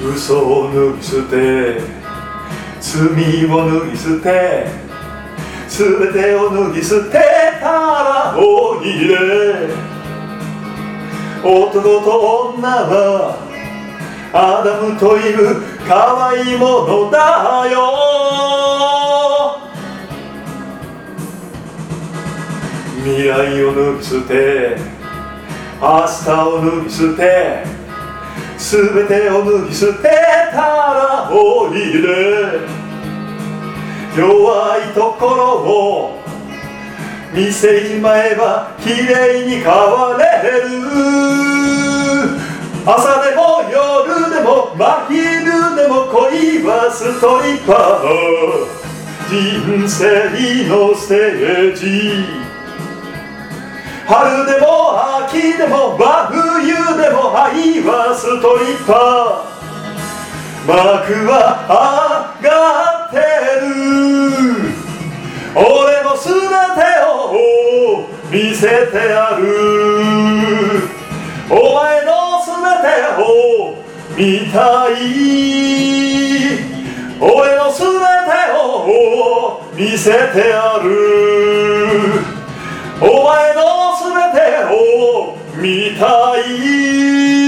嘘を脱ぎ捨て罪を脱ぎ捨て全てを脱ぎ捨てたらおいで男と女はアダムとイブ可愛いものだよ未来を脱ぎ捨て明日を脱ぎ捨て全てを脱ぎ捨てたらおいで弱いところを見せちまえばきれいに変われる朝でも夜でも真昼でも恋はストリッパー人生のステージ春でも秋でも真冬でも愛はストリッパー幕は上がってる俺の全てを見せてやるお前の全てを見たい俺の全てを見せてやるお前の全てを見たい